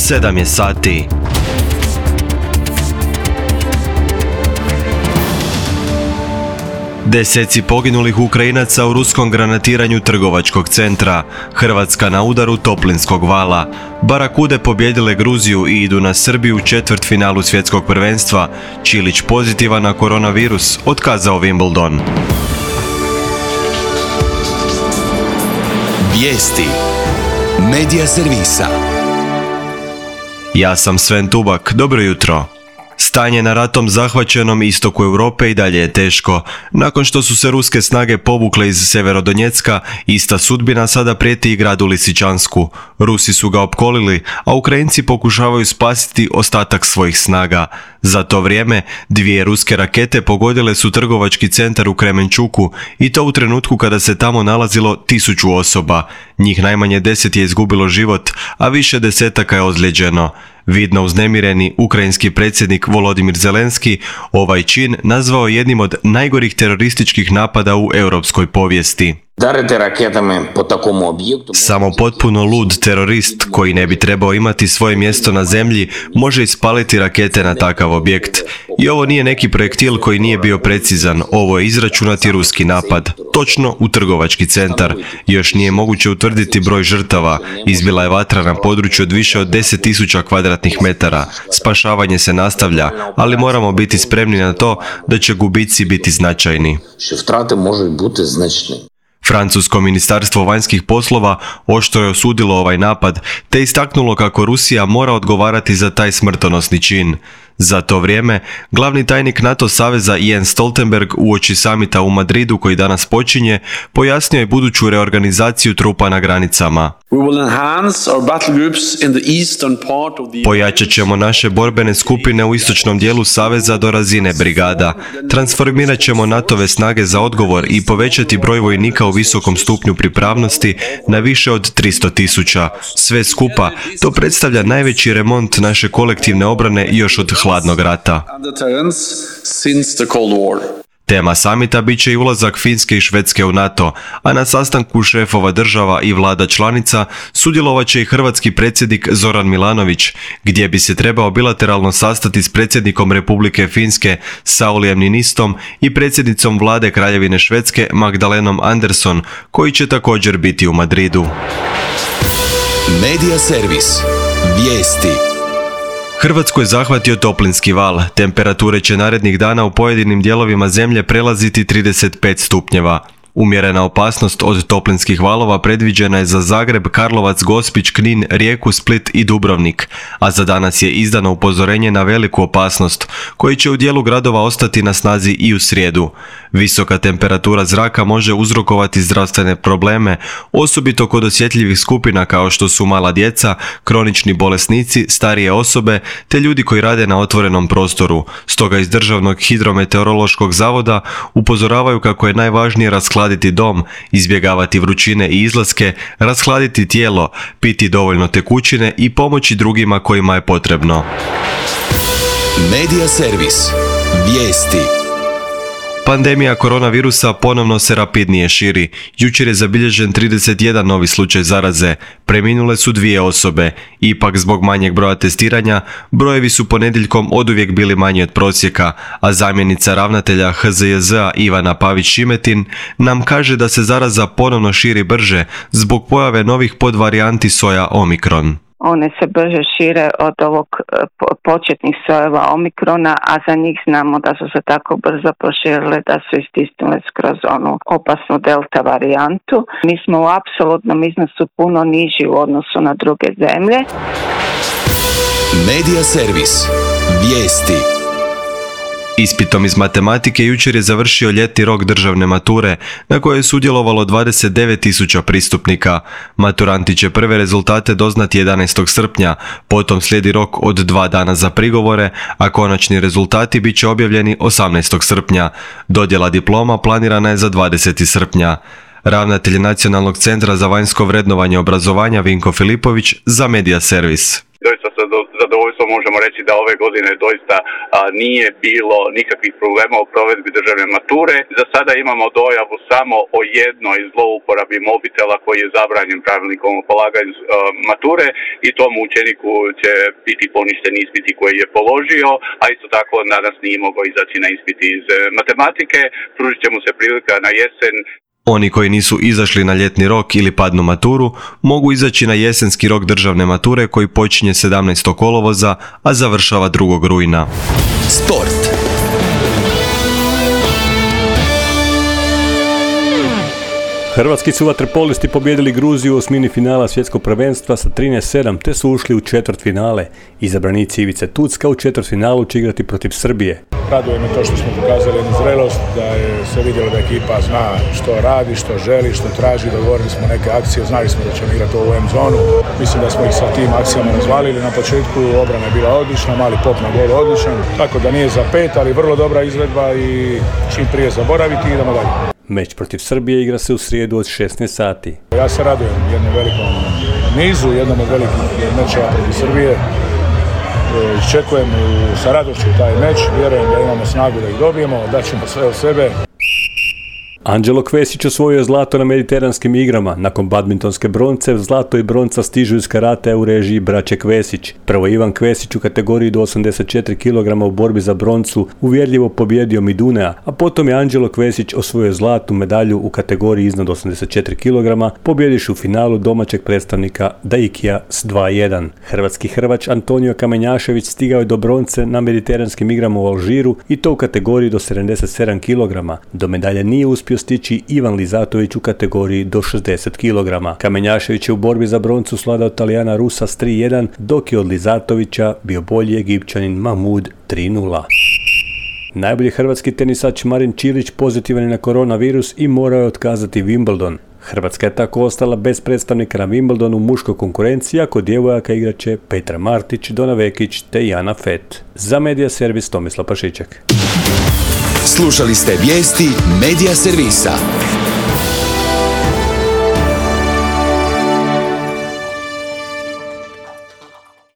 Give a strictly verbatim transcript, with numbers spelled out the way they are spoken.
sedam je sati. Deseci poginulih Ukrajinaca u ruskom granatiranju trgovačkog centra. Hrvatska na udaru toplinskog vala. Barakude pobjedile Gruziju i idu na Srbiju u četvrtfinalu svjetskog prvenstva. Čilić pozitivan na koronavirus, otkazao Wimbledon. Vijesti Medija servisa. Ja sam Sven Tubak, dobro jutro. Stanje na ratom zahvaćenom istoku Europe i dalje je teško. Nakon što su se ruske snage povukle iz Severodonjecka, ista sudbina sada prijeti i gradu Lisičansku. Rusi su ga opkolili, a Ukrajinci pokušavaju spasiti ostatak svojih snaga. Za to vrijeme, dvije ruske rakete pogodile su trgovački centar u Kremenčuku i to u trenutku kada se tamo nalazilo tisuću osoba. Njih najmanje deset je izgubilo život, a više desetaka je ozlijeđeno. Vidno uznemireni ukrajinski predsjednik Volodimir Zelenski ovaj čin nazvao jednim od najgorih terorističkih napada u europskoj povijesti. Samo potpuno lud terorist koji ne bi trebao imati svoje mjesto na zemlji može ispaliti rakete na takav objekt. I ovo nije neki projektil koji nije bio precizan, ovo je izračunati ruski napad, točno u trgovački centar. Još nije moguće utvrditi broj žrtava, izbila je vatra na području od više od deset tisuća kvadratnih metara. Spašavanje se nastavlja, ali moramo biti spremni na to da će gubici biti značajni. Francusko ministarstvo vanjskih poslova oštro je osudilo ovaj napad, te istaknulo kako Rusija mora odgovarati za taj smrtonosni čin. Za to vrijeme, glavni tajnik NATO saveza Jens Stoltenberg uoči samita u Madridu koji danas počinje, pojasnio je buduću reorganizaciju trupa na granicama. Pojačat ćemo naše borbene skupine u istočnom dijelu saveza do razine brigada. Transformirat ćemo NATO-ve snage za odgovor i povećati broj vojnika u visokom stupnju pripravnosti na više od tristo tisuća. Sve skupa, to predstavlja najveći remont naše kolektivne obrane još od hladnog rata. Tema samita bit će i ulazak Finske i Švedske u NATO, a na sastanku šefova država i vlada članica sudjelovat će i hrvatski predsjednik Zoran Milanović, gdje bi se trebao bilateralno sastati s predsjednikom Republike Finske Saulijem Niinistom i predsjednicom vlade Kraljevine Švedske Magdalenom Andersson, koji će također biti u Madridu. Medija servis. Vijesti. Hrvatsku je zahvatio toplinski val. Temperature će narednih dana u pojedinim dijelovima zemlje prelaziti trideset pet stupnjeva. Umjerena opasnost od toplinskih valova predviđena je za Zagreb, Karlovac, Gospić, Knin, Rijeku, Split i Dubrovnik, a za danas je izdano upozorenje na veliku opasnost, koji će u dijelu gradova ostati na snazi i u srijedu. Visoka temperatura zraka može uzrokovati zdravstvene probleme, osobito kod osjetljivih skupina kao što su mala djeca, kronični bolesnici, starije osobe te ljudi koji rade na otvorenom prostoru. Stoga iz Državnog hidrometeorološkog zavoda upozoravaju kako je najvažnije raskladiti dom, izbjegavati vrućine i izlaske, rashladiti tijelo, piti dovoljno tekućine i pomoći drugima kojima je potrebno. Medija servis. Vijesti. Pandemija koronavirusa ponovno se rapidnije širi. Jučer je zabilježen trideset jedan novi slučaj zaraze. Preminule su dvije osobe. Ipak zbog manjeg broja testiranja, brojevi su ponedjeljkom oduvijek bili manji od prosjeka, a zamjenica ravnatelja H Z J Z-a Ivana Pavić-Šimetin nam kaže da se zaraza ponovno širi brže zbog pojave novih podvarijanti soja Omikron. One se brže šire od ovog početnih sojeva Omikrona, a za njih znamo da su se tako brzo proširile da su istisnule skroz onu opasnu delta varijantu. Mi smo u apsolutnom iznosu puno niži u odnosu na druge zemlje. Medija servis. Vijesti. Ispitom iz matematike jučer je završio ljetni rok državne mature, na kojoj je sudjelovalo dvadeset devet tisuća pristupnika. Maturanti će prve rezultate doznati jedanaestog srpnja, potom slijedi rok od dva dana za prigovore, a konačni rezultati bit će objavljeni osamnaestog srpnja. Dodjela diploma planirana je za dvadesetog srpnja. Ravnatelj Nacionalnog centra za vanjsko vrednovanje obrazovanja Vinko Filipović za Medija servis. Doista sa zadovoljstvom možemo reći da ove godine doista a, nije bilo nikakvih problema u provedbi državne mature. Za sada imamo dojavu samo o jednoj zlouporabi mobitela koji je zabranjen pravilnikom o polaganju a, mature i tom učeniku će biti poništen ispiti koji je položio, a isto tako danas nije mogao izaći na ispiti iz matematike. Pružit će mu se prilika na jesen. Oni koji nisu izašli na ljetni rok ili padnu maturu, mogu izaći na jesenski rok državne mature koji počinje sedamnaestog kolovoza, a završava drugog rujna. Sport. Hrvatski su vaterpolisti pobijedili Gruziju u osmini finala svjetskog prvenstva sa trinaest sedam te su ušli u četvrtfinale. Izabranici Ivice Tucka u četvrtfinalu će igrati protiv Srbije. Raduje me to što smo pokazali jednu zrelost, da je se vidjelo da ekipa zna što radi, što želi, što traži, dogovorili smo neke akcije, znali smo da ćemo igrati u M zonu. Mislim da smo ih sa tim akcijama razvalili. Na početku obrana je bila odlična, mali pop na gol odličan, tako da nije za pet, ali vrlo dobra izvedba i čim prije zaboraviti i idemo dalje. Meč protiv Srbije igra se u srijedu od šesnaest sati. Ja se radujem jednom velikom nizu, jednom od velikih mečeva protiv Srbije. Iščekujem sa radošću taj meč, vjerujem da imamo snagu da ih dobijemo, daćemo sve od sebe. Anđelo Kvesić osvojio je zlato na mediteranskim igrama. Nakon badmintonske bronce, zlato i bronca stižu iz karatea u režiji braće Kvesić. Prvo Ivan Kvesić u kategoriji do osamdeset četiri kilograma u borbi za broncu uvjerljivo pobjedio Midunea, a potom je Anđelo Kvesić osvojio zlatnu medalju u kategoriji iznad osamdeset četiri kilograma, pobjediš u finalu domaćeg predstavnika Daikija s dva jedan. Hrvatski hrvač Antonio Kamenjašević stigao je do bronce na mediteranskim igrama u Alžiru i to u kategoriji do sedamdeset sedam kilograma. Do medalje nije uspio stići Ivan Lizatović u kategoriji do šezdeset kilograma. Kamenjašević je u borbi za broncu svladao Talijana Rusa s tri jedan, dok je od Lizatovića bio bolji Egipćanin Mahmud tri nula. Najbolji hrvatski tenisač Marin Čilić pozitivan je na koronavirus i morao je otkazati Wimbledon. Hrvatska je tako ostala bez predstavnika na Wimbledonu u muškoj konkurenciji, a kod djevojaka igraće Petra Martić, Dona Vekić te Jana Fet. Za Medija Servis Tomislav Pašiček. Slušali ste vijesti Medija Servisa.